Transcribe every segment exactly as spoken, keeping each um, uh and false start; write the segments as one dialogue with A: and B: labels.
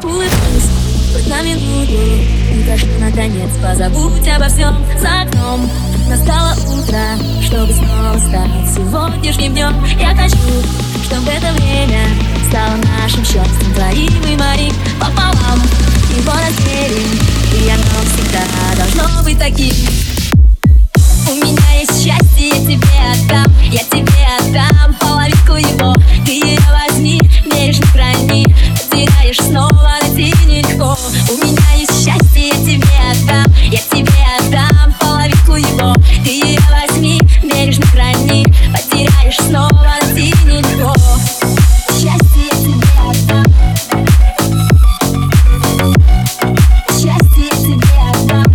A: Улыбнись хоть на минуту, и прошу, наконец, позабудь обо всем. За окном настало утро, чтобы снова стать сегодняшним днем. Я хочу, чтобы это время стало нашим счастьем, твоим и моим пополам. Его разделим, и оно всегда должно быть таким. У меня есть счастье, я тебе отдам, я тебе отдам половинку его. Ты ее возьми, бережно храни, потеряешь снова, найти нелегко. У меня есть счастье, я тебе отдам, я тебе отдам половинку его. Ты ее возьми, бережно храни, потеряешь снова, найти нелегко. Счастье я тебе отдам, счастье я тебе отдам.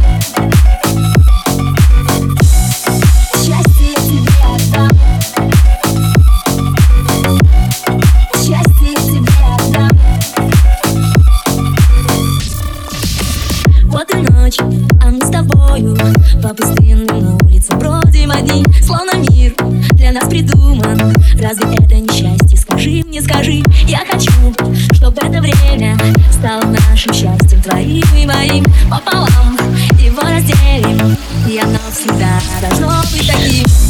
A: Вот и ночь, а мы с тобою по пустынным улицам бродим одни, словно мир для нас придуман. Разве это не счастье? Скажи мне, скажи. Я хочу, чтобы это время стало нашим счастьем, твоим и моим пополам. Его разделим, и оно всегда должно быть таким.